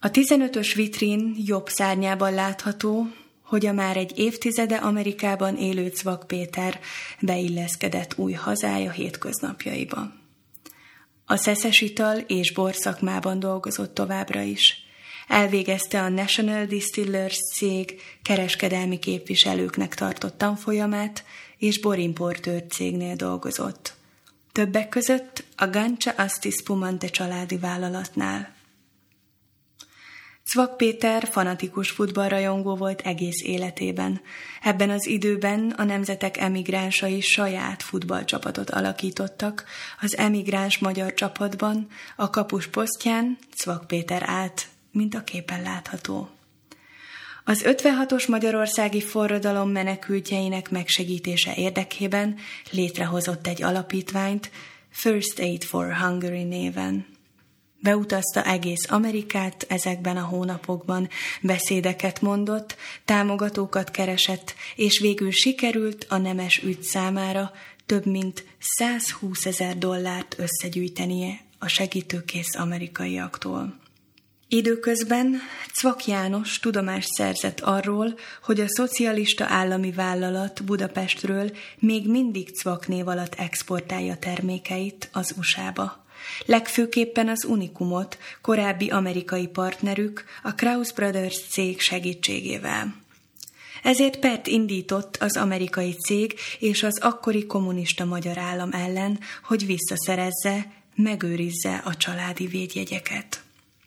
A 15-ös vitrín jobb szárnyában látható, hogy a már egy évtizede Amerikában élő Cvak Péter beilleszkedett új hazája hétköznapjaiba. A szeszes ital és bor szakmában dolgozott továbbra is. Elvégezte a National Distillers cég kereskedelmi képviselőknek tartott tanfolyamát, és borimportőr cégnél dolgozott. Többek között a Gancia Asti Spumante családi vállalatnál. Cvak Péter fanatikus futballrajongó volt egész életében. Ebben az időben a nemzetek emigránsai saját futballcsapatot alakítottak. Az emigráns magyar csapatban a kapus posztján Cvak Péter állt, mint a képen látható. Az 56-os magyarországi forradalom menekültjeinek megsegítése érdekében létrehozott egy alapítványt, First Aid for Hungary néven. Beutazta egész Amerikát ezekben a hónapokban, beszédeket mondott, támogatókat keresett, és végül sikerült a nemes ügy számára több mint $120,000 összegyűjtenie a segítőkész amerikaiaktól. Időközben Cvak János tudomást szerzett arról, hogy a szocialista állami vállalat Budapestről még mindig Cvak név alatt exportálja termékeit az USA-ba. Legfőképpen az Unicumot, korábbi amerikai partnerük, a Krausz Brothers cég segítségével. Ezért pert indított az amerikai cég és az akkori kommunista magyar állam ellen, hogy visszaszerezze, megőrizze a családi védjegyeket.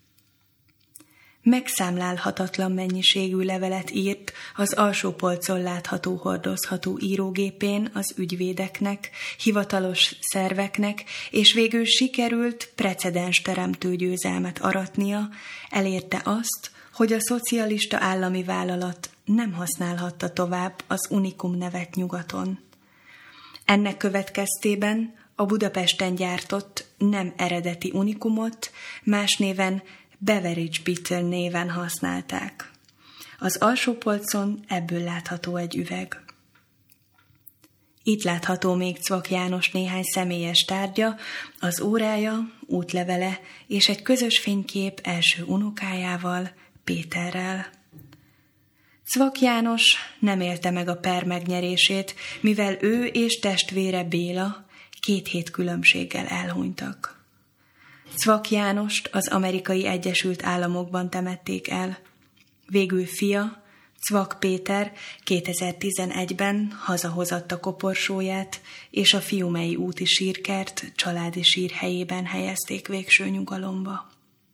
Megszámlálhatatlan mennyiségű levelet írt az alsó polcon látható hordozható írógépén az ügyvédeknek, hivatalos szerveknek, és végül sikerült precedens teremtő győzelmet aratnia, elérte azt, hogy a szocialista állami vállalat nem használhatta tovább az Unicum nevet nyugaton. Ennek következtében a Budapesten gyártott nem eredeti Unicumot más néven Beveridge Bitter néven használták. Az alsó polcon ebből látható egy üveg. Itt látható még Cvak János néhány személyes tárgya, az órája, útlevele és egy közös fénykép első unokájával, Péterrel. Cvak János nem élte meg a per megnyerését, mivel ő és testvére Béla 2 hét különbséggel elhunytak. Cvak Jánost az Amerikai Egyesült Államokban temették el. Végül fia, Cvak Péter 2011-ben hazahozatta koporsóját, és a Fiumei úti sírkert családi sírhelyében helyezték végső nyugalomba.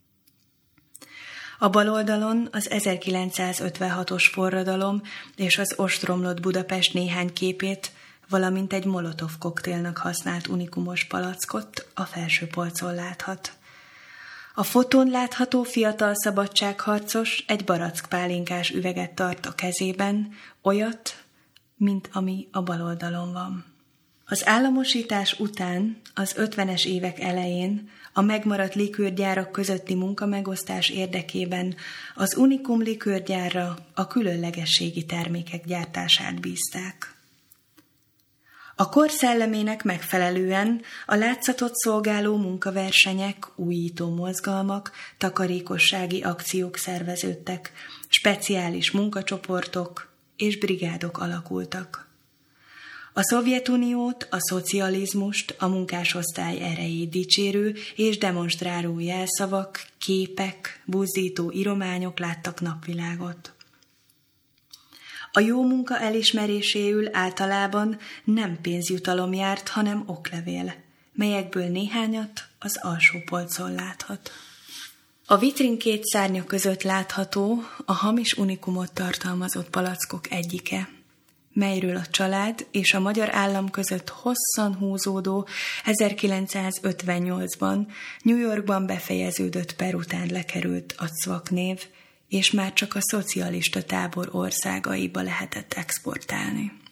A bal oldalon az 1956-os forradalom és az ostromlott Budapest néhány képét, valamint egy Molotov koktélnak használt unicumos palackot a felső polcon láthat. A fotón látható fiatal szabadságharcos egy barackpálinkás üveget tart a kezében, olyat, mint ami a bal oldalon van. Az államosítás után, az 50-es évek elején a megmaradt likőrgyárak közötti munkamegosztás érdekében az Unicum likőrgyárra a különlegességi termékek gyártását bízták. A kor szellemének megfelelően a látszatot szolgáló munkaversenyek, újító mozgalmak, takarékossági akciók szerveződtek, speciális munkacsoportok és brigádok alakultak. A Szovjetuniót, a szocializmust, a munkásosztály erejét dicsérő és demonstráló jelszavak, képek, buzdító írományok láttak napvilágot. A jó munka elismeréséül általában nem pénzjutalom járt, hanem oklevél, melyekből néhányat az alsó polcon láthat. A vitrin 2 szárnya között látható a hamis unicumot tartalmazott palackok egyike, melyről a család és a magyar állam között hosszan húzódó 1958-ban New Yorkban befejeződött per után lekerült a Cvak név, és már csak a szocialista tábor országaiba lehetett exportálni.